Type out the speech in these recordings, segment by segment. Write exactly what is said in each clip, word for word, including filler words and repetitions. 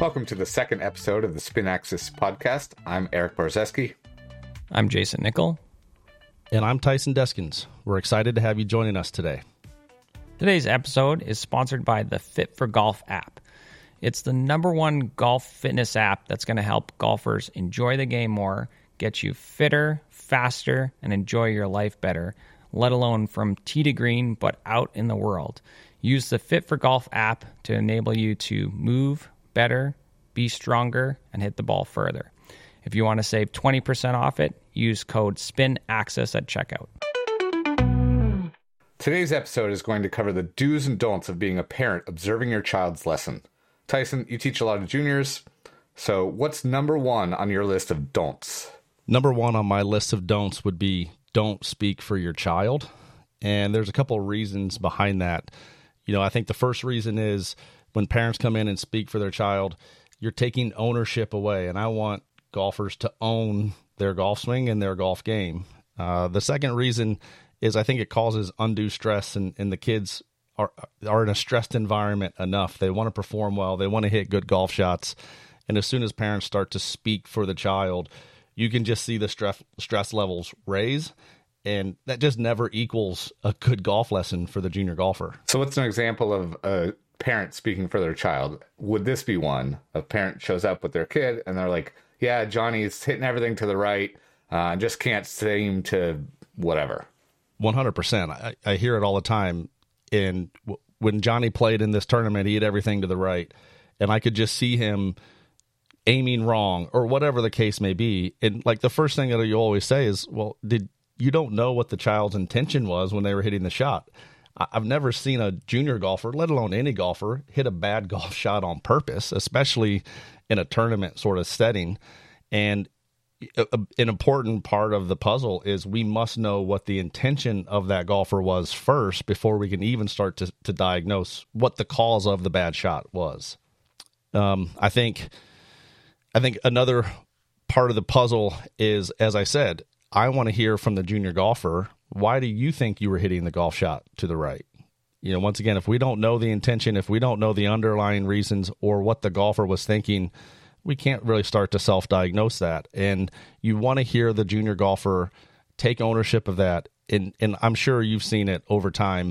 Welcome to the second episode of the Spin Axis podcast. I'm Eric Barzeski. I'm Jason Nickel. And I'm Tyson Deskins. We're excited to have you joining us today. Today's episode is sponsored by the Fit for Golf app. It's the number one golf fitness app that's going to help golfers enjoy the game more, get you fitter, faster, and enjoy your life better, let alone from tee to green, but out in the world. Use the Fit for Golf app to enable you to move better, be stronger, and hit the ball further. If you want to save twenty percent off it, use code SPINAXIS at checkout. Today's episode is going to cover the do's and don'ts of being a parent observing your child's lesson. Tyson, you teach a lot of juniors, so what's number one on your list of don'ts? Number one on my list of don'ts would be don't speak for your child. And there's a couple of reasons behind that. You know, I think the first reason is when parents come in and speak for their child, you're taking ownership away. And I want golfers to own their golf swing and their golf game. Uh, the second reason is I think it causes undue stress, and, and the kids are are in a stressed environment enough. They want to perform well. They want to hit good golf shots. And as soon as parents start to speak for the child, you can just see the stress stress levels raise. And that just never equals a good golf lesson for the junior golfer. So what's an example of a parent speaking for their child? Would this be one? A parent shows up with their kid and they're like, yeah, Johnny's hitting everything to the right. Uh, just can't seem to whatever. one hundred percent. I, I hear it all the time. And w- when Johnny played in this tournament, he hit everything to the right. And I could just see him aiming wrong or whatever the case may be. And like the first thing that you always say is, well, did you don't know what the child's intention was when they were hitting the shot. I've never seen a junior golfer, let alone any golfer, hit a bad golf shot on purpose, especially in a tournament sort of setting. And a, an important part of the puzzle is we must know what the intention of that golfer was first before we can even start to, to diagnose what the cause of the bad shot was. Um, I think, I think another part of the puzzle is, as I said, I want to hear from the junior golfer, why do you think you were hitting the golf shot to the right? You know, once again, if we don't know the intention, if we don't know the underlying reasons or what the golfer was thinking, we can't really start to self-diagnose that. And you want to hear the junior golfer take ownership of that. And, and I'm sure you've seen it over time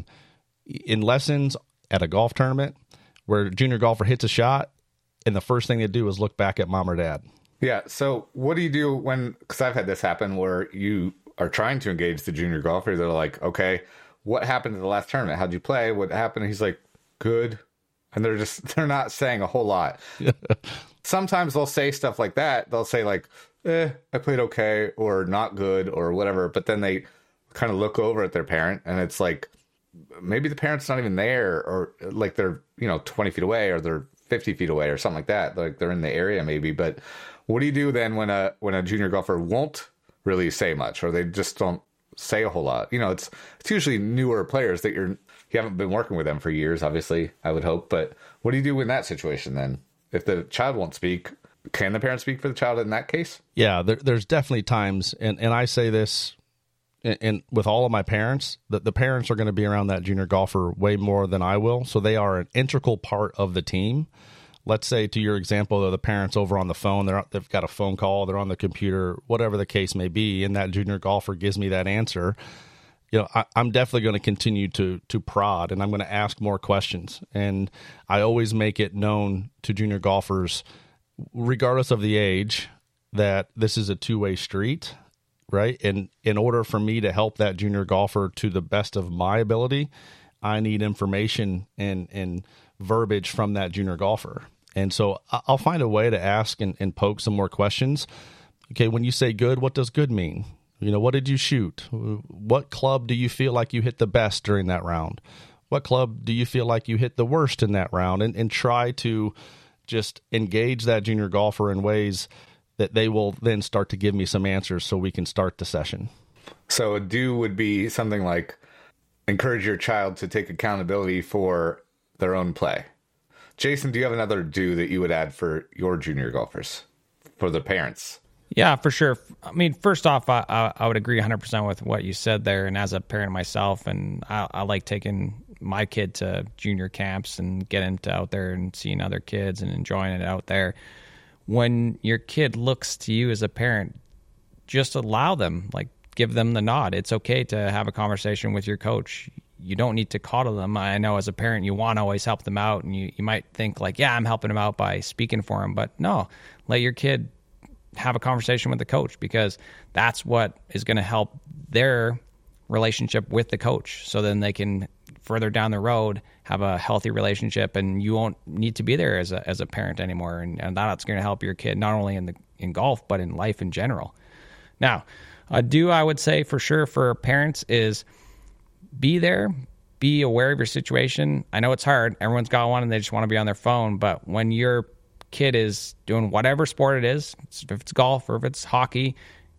in lessons at a golf tournament where a junior golfer hits a shot and the first thing they do is look back at mom or dad. Yeah. So what do you do when, because I've had this happen where you are trying to engage the junior golfer. They're like, okay, what happened at the last tournament? How'd you play? What happened? And he's like, good. And they're just, they're not saying a whole lot. Sometimes they'll say stuff like that. They'll say like, eh, I played okay, or not good, or whatever. But then they kind of look over at their parent and it's like, maybe the parent's not even there, or like they're, you know, twenty feet away, or they're fifty feet away or something like that. Like they're in the area maybe. But what do you do then when a when a junior golfer won't really say much, or they just don't say a whole lot? You know, it's it's usually newer players that you're you haven't been working with them for years, obviously, I would hope. But what do you do in that situation then? If the child won't speak, can the parent speak for the child in that case? Yeah, there, there's definitely times, and, and I say this and, and with all of my parents, that the parents are going to be around that junior golfer way more than I will. So they are an integral part of the team. Let's say, to your example, though, the parents over on the phone, they're, they've got a phone call, they're on the computer, whatever the case may be, and that junior golfer gives me that answer. You know, I, I'm definitely going to continue to to prod, and I'm going to ask more questions. And I always make it known to junior golfers, regardless of the age, that this is a two-way street, right? And in order for me to help that junior golfer to the best of my ability, I need information and and verbiage from that junior golfer. And so I'll find a way to ask and, and poke some more questions. Okay, when you say good, what does good mean? You know, what did you shoot? What club do you feel like you hit the best during that round? What club do you feel like you hit the worst in that round? And, and try to just engage that junior golfer in ways that they will then start to give me some answers so we can start the session. So a do would be something like encourage your child to take accountability for their own play. Jason, do you have another do that you would add for your junior golfers, for the parents? Yeah, for sure. I mean, first off, I, I, I would agree one hundred percent with what you said there. And as a parent myself, and I, I like taking my kid to junior camps and get into out there and seeing other kids and enjoying it out there. When your kid looks to you as a parent, just allow them, like give them the nod. It's okay to have a conversation with your coach. You don't need to coddle them. I know as a parent, you want to always help them out, and you, you might think like, yeah, I'm helping them out by speaking for them. But no, let your kid have a conversation with the coach, because that's what is going to help their relationship with the coach. So then they can further down the road have a healthy relationship, and you won't need to be there as a as a parent anymore. And, and that's going to help your kid not only in the in golf, but in life in general. Now, a do I would say for sure for parents is be there, be aware of your situation. I know it's hard. Everyone's got one and they just want to be on their phone. But when your kid is doing whatever sport it is, if it's golf or if it's hockey,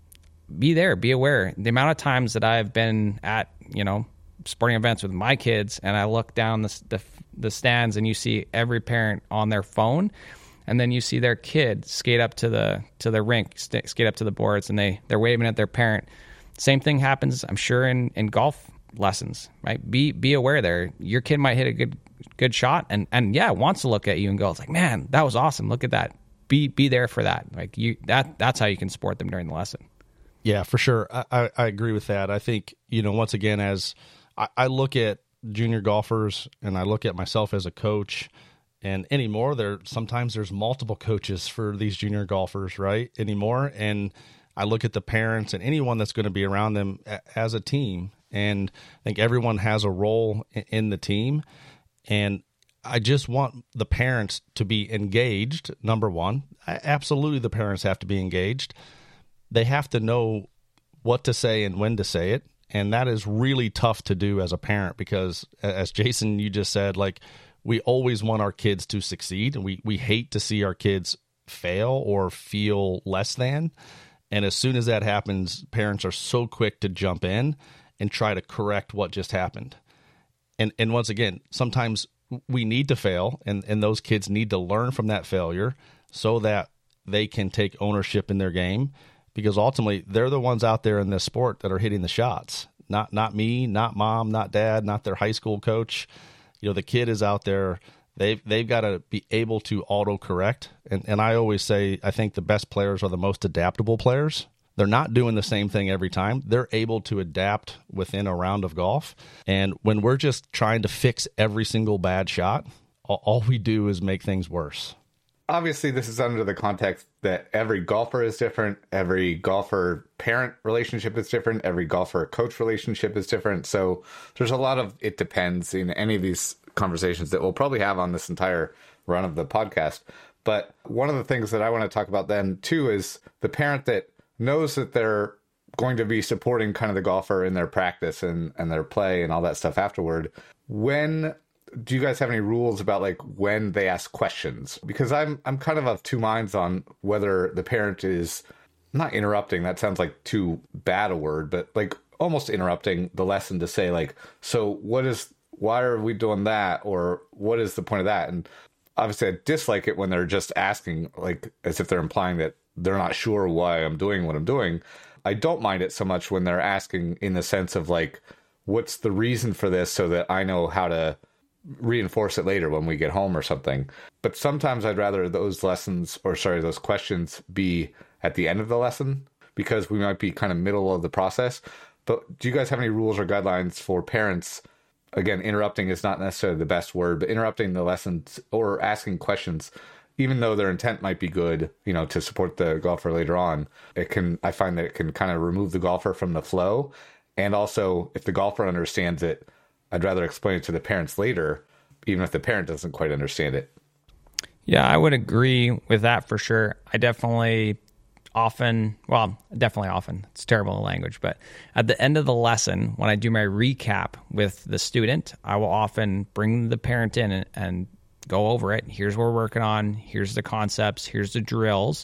be there, be aware. The amount of times that I've been at, you know, sporting events with my kids, and I look down the, the the stands and you see every parent on their phone, and then you see their kid skate up to the to the rink, st- skate up to the boards, and they they're waving at their parent. Same thing happens, I'm sure, in, in golf lessons, right? Be be aware there. Your kid might hit a good good shot, and and yeah, wants to look at you and go, it's like, man, that was awesome. Look at that. Be be there for that. Like you, that that's how you can support them during the lesson. Yeah, for sure. I, I, I agree with that. I think, you know, once again, as I, I look at junior golfers and I look at myself as a coach, and anymore, there sometimes there's multiple coaches for these junior golfers, right? Anymore. And I look at the parents and anyone that's going to be around them a, as a team. And I think everyone has a role in, in the team. And I just want the parents to be engaged, number one. I, absolutely, the parents have to be engaged. They have to know what to say and when to say it. And that is really tough to do as a parent, because as Jason, you just said, like, we always want our kids to succeed, and we, we hate to see our kids fail or feel less than. And as soon as that happens, parents are so quick to jump in and try to correct what just happened. And and once again, sometimes we need to fail, and, and those kids need to learn from that failure so that they can take ownership in their game. Because ultimately, they're the ones out there in this sport that are hitting the shots. Not not me, not mom, not dad, not their high school coach. You know, the kid is out there. They've, they've got to be able to auto-correct. And, and I always say, I think the best players are the most adaptable players. They're not doing the same thing every time. They're able to adapt within a round of golf. And when we're just trying to fix every single bad shot, all, all we do is make things worse. Obviously, this is under the context that every golfer is different. Every golfer-parent relationship is different. Every golfer-coach relationship is different. So there's a lot of it depends in any of these conversations that we'll probably have on this entire run of the podcast. But one of the things that I want to talk about then, too, is the parent that knows that they're going to be supporting kind of the golfer in their practice and, and their play and all that stuff afterward. When... do you guys have any rules about like when they ask questions? Because I'm I'm kind of of two minds on whether the parent is not interrupting. That sounds like too bad a word, but like almost interrupting the lesson to say like, so what is, why are we doing that? Or what is the point of that? And obviously I dislike it when they're just asking like as if they're implying that they're not sure why I'm doing what I'm doing. I don't mind it so much when they're asking in the sense of like, what's the reason for this so that I know how to reinforce it later when we get home or something. But sometimes I'd rather those lessons, or sorry, those questions be at the end of the lesson, because we might be kind of middle of the process. But do you guys have any rules or guidelines for parents? Again, interrupting is not necessarily the best word, but interrupting the lessons or asking questions, even though their intent might be good, you know, to support the golfer later on, it can, I find that it can kind of remove the golfer from the flow. And also, if the golfer understands it, I'd rather explain it to the parents later, even if the parent doesn't quite understand it. Yeah, I would agree with that for sure. I definitely often, well, definitely often, it's terrible language, but at the end of the lesson, when I do my recap with the student, I will often bring the parent in and, and go over it. Here's what we're working on. Here's the concepts. Here's the drills.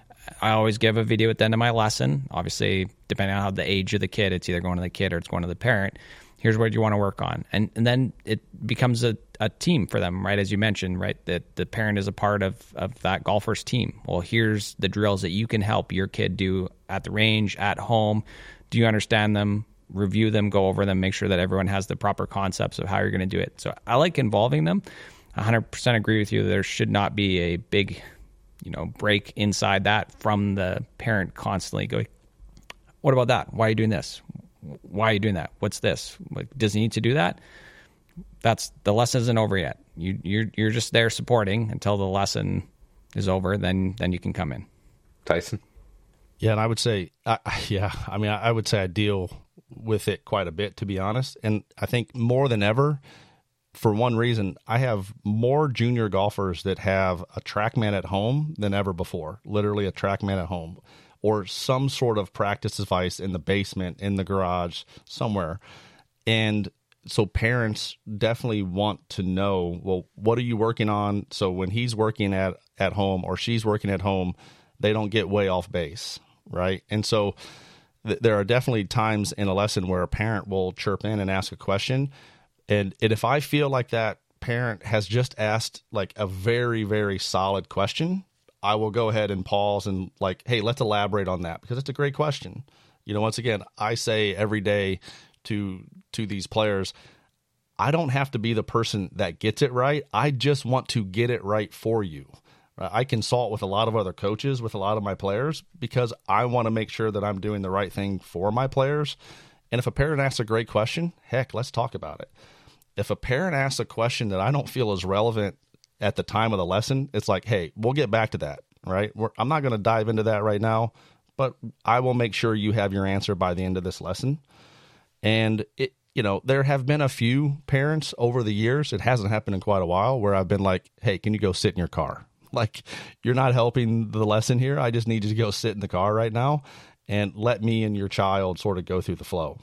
I always give a video at the end of my lesson. Obviously, depending on how the age of the kid, it's either going to the kid or it's going to the parent. Here's what you want to work on. And and then it becomes a, a team for them, right? As you mentioned, right? That the parent is a part of, of that golfer's team. Well, here's the drills that you can help your kid do at the range, at home. Do you understand them? review them, go over them, make sure that everyone has the proper concepts of how you're going to do it. So I like involving them. one hundred percent agree with you. There should not be a big, you know, break inside that from the parent constantly going, what about that? Why are you doing this? Why are you doing that? What's this? Like, does he need to do that? That's the lesson isn't over yet. You, you're you're just there supporting until the lesson is over. Then then you can come in. Tyson? Yeah, and I would say, uh, yeah, I mean, I would say I deal with it quite a bit, to be honest. And I think more than ever, for one reason, I have more junior golfers that have a TrackMan at home than ever before, literally a TrackMan at home, or some sort of practice device in the basement, in the garage, somewhere. And so parents definitely want to know, well, what are you working on? So when he's working at, at home or she's working at home, they don't get way off base, right? And so th- there are definitely times in a lesson where a parent will chirp in and ask a question. And, and if I feel like that parent has just asked like a very, very solid question, I will go ahead and pause and like, hey, let's elaborate on that because it's a great question. You know, once again, I say every day to to these players, I don't have to be the person that gets it right. I just want to get it right for you. I consult with a lot of other coaches, with a lot of my players, because I want to make sure that I'm doing the right thing for my players. And if a parent asks a great question, heck, let's talk about it. If a parent asks a question that I don't feel is relevant at the time of the lesson, it's like, hey, we'll get back to that, right? We're, I'm not going to dive into that right now, but I will make sure you have your answer by the end of this lesson. And, it, you know, there have been a few parents over the years, it hasn't happened in quite a while, where I've been like, hey, can you go sit in your car? Like, you're not helping the lesson here. I just need you to go sit in the car right now and let me and your child sort of go through the flow.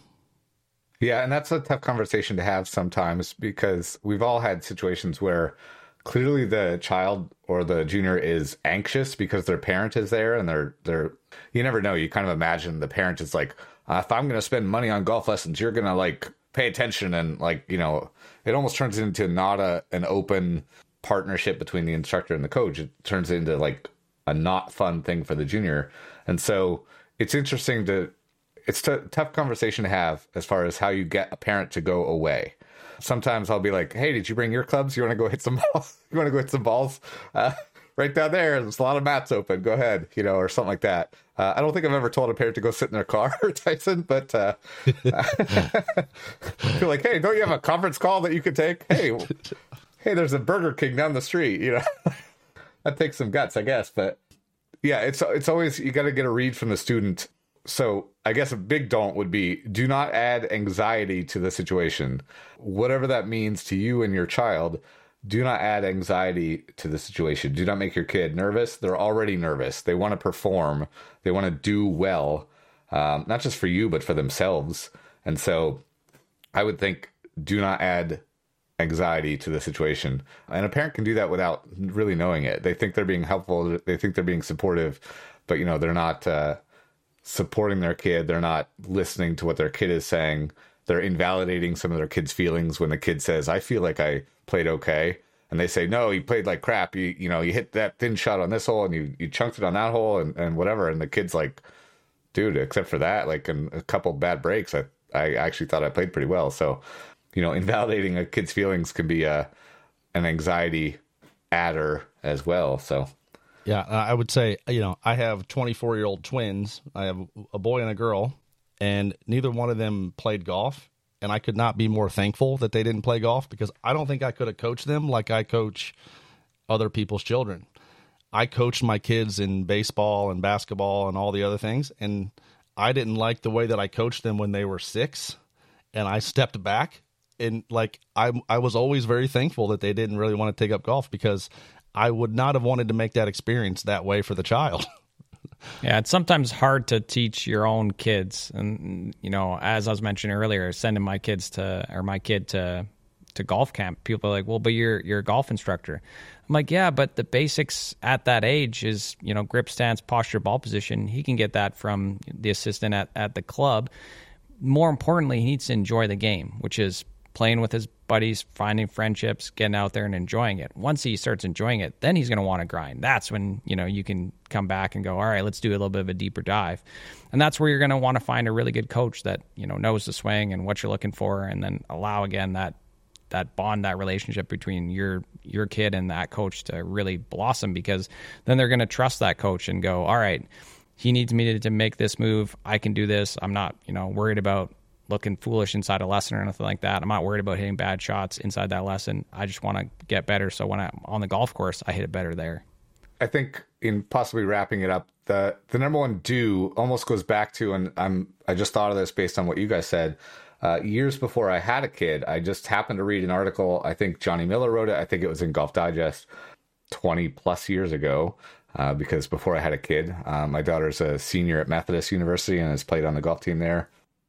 Yeah, and that's a tough conversation to have sometimes because we've all had situations where clearly the child or the junior is anxious because their parent is there and they're, they're you never know. You kind of imagine the parent is like, uh, if I'm going to spend money on golf lessons, you're going to like pay attention. And like, you know, it almost turns into not a, an open partnership between the instructor and the coach. It turns into like a not fun thing for the junior. And so it's interesting to, it's a tough conversation to have as far as how you get a parent to go away. Sometimes I'll be like, hey, did you bring your clubs? You want to go hit some balls? You want to go hit some balls? Uh, right down there, there's a lot of mats open. Go ahead, you know, or something like that. Uh, I don't think I've ever told a parent to go sit in their car, Tyson, but uh, I feel like, hey, don't you have a conference call that you could take? Hey, hey, there's a Burger King down the street, you know. That takes some guts, I guess. But yeah, it's it's always, you got to get a read from the student. So I guess a big don't would be, do not add anxiety to the situation. Whatever that means to you and your child, do not add anxiety to the situation. Do not make your kid nervous. They're already nervous. They want to perform. They want to do well, um, not just for you, but for themselves. And so I would think, do not add anxiety to the situation. And a parent can do that without really knowing it. They think they're being helpful. They think they're being supportive, but you know, they're not uh, supporting their kid. They're not listening to what their kid is saying. They're invalidating some of their kid's feelings when the kid says, I feel like I played okay. And they say, no, you played like crap. You you know, you hit that thin shot on this hole and you, you chunked it on that hole and, and whatever. And the kid's like, dude, except for that, like in a couple bad breaks, I, I actually thought I played pretty well. So, you know, invalidating a kid's feelings can be a, an anxiety adder as well. So, yeah, I would say, you know, I have twenty-four-year-old twins. I have a boy and a girl, and neither one of them played golf. And I could not be more thankful that they didn't play golf because I don't think I could have coached them like I coach other people's children. I coached my kids in baseball and basketball and all the other things, and I didn't like the way that I coached them when they were six, and I stepped back. And like I, I was always very thankful that they didn't really want to take up golf because I would not have wanted to make that experience that way for the child. Yeah, it's sometimes hard to teach your own kids. And, you know, as I was mentioning earlier, sending my kids to, or my kid to, to golf camp, people are like, well, but you're, you're a golf instructor. I'm like, yeah, but the basics at that age is, you know, grip stance, posture, ball position. He can get that from the assistant at, at the club. More importantly, he needs to enjoy the game, which is playing with his buddies, finding friendships, getting out there and enjoying it. Once he starts enjoying it, then he's going to want to grind. That's when, you know, you can come back and go, all right, let's do a little bit of a deeper dive. And that's where you're going to want to find a really good coach that, you know, knows the swing and what you're looking for, and then allow, again, that that bond, that relationship between your your kid and that coach to really blossom, because then they're going to trust that coach and go, all right, he needs me to, to make this move. I can do this. I'm not, you know, worried about looking foolish inside a lesson or anything like that. I'm not worried about hitting bad shots inside that lesson. I just want to get better, so when I'm on the golf course, I hit it better there. I think in possibly wrapping it up, the the number one do almost goes back to, and I'm I just thought of this based on what you guys said. Uh, years before I had a kid, I just happened to read an article. I think Johnny Miller wrote it. I think it was in Golf Digest twenty plus years ago, uh, because before I had a kid, uh, my daughter's a senior at Methodist University and has played on the golf team there.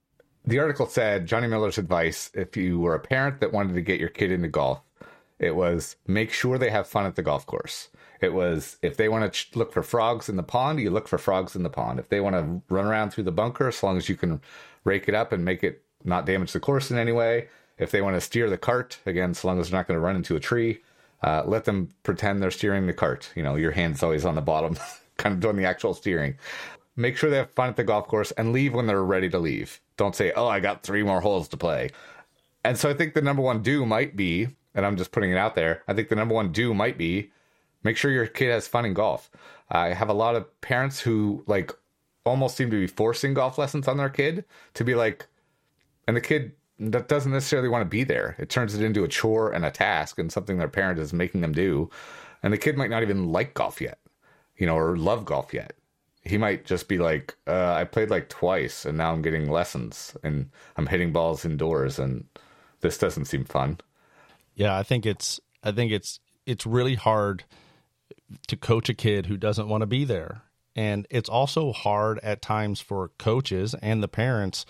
The article said, Johnny Miller's advice, if you were a parent that wanted to get your kid into golf, it was make sure they have fun at the golf course. It was, if they want to ch- look for frogs in the pond, you look for frogs in the pond. If they want to run around through the bunker, as long as you can rake it up and make it not damage the course in any way. If they want to steer the cart, again, so long as they're not going to run into a tree, uh, let them pretend they're steering the cart. You know, your hand's always on the bottom, kind of doing the actual steering. Make sure they have fun at the golf course and leave when they're ready to leave. Don't say, oh, I got three more holes to play. And so I think the number one do might be, and I'm just putting it out there, I think the number one do might be, make sure your kid has fun in golf. I have a lot of parents who like almost seem to be forcing golf lessons on their kid to be like, and the kid that doesn't necessarily want to be there. It turns it into a chore and a task and something their parent is making them do. And the kid might not even like golf yet, you know, or love golf yet. He might just be like, uh, I played like twice and now I'm getting lessons and I'm hitting balls indoors and this doesn't seem fun. Yeah, I think it's I think it's it's really hard to coach a kid who doesn't want to be there. And it's also hard at times for coaches and the parents,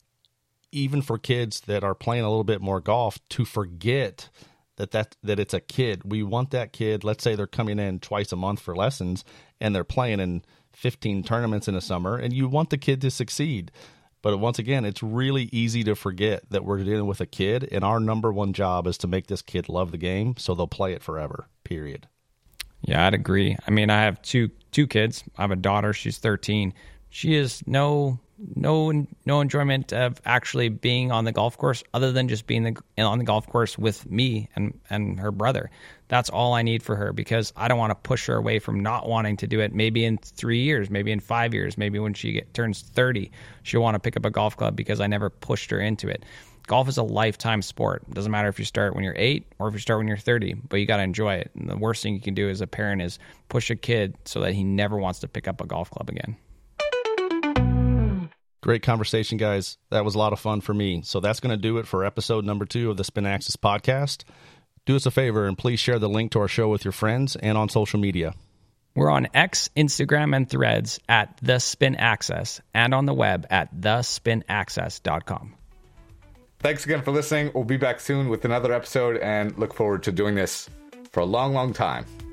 even for kids that are playing a little bit more golf, to forget that, that that it's a kid. We want that kid, let's say they're coming in twice a month for lessons and they're playing in fifteen tournaments in a summer, and you want the kid to succeed. But once again, it's really easy to forget that we're dealing with a kid, and our number one job is to make this kid love the game so they'll play it forever, period. Yeah, I'd agree. I mean, I have two two kids. I have a daughter. She's thirteen. She has no no no enjoyment of actually being on the golf course other than just being the, on the golf course with me and, and her brother. That's all I need for her, because I don't want to push her away from not wanting to do it. Maybe in three years, maybe in five years, maybe when she get, turns thirty, she'll want to pick up a golf club because I never pushed her into it. Golf is a lifetime sport. It doesn't matter if you start when you're eight or if you start when you're thirty, but you got to enjoy it. And the worst thing you can do as a parent is push a kid so that he never wants to pick up a golf club again. Great conversation, guys. That was a lot of fun for me. So that's going to do it for episode number two of the Spin Axis podcast. Do us a favor and please share the link to our show with your friends and on social media. We're on X, Instagram, and Threads at The Spin Access and on the web at the spin access dot com. Thanks again for listening. We'll be back soon with another episode and look forward to doing this for a long, long time.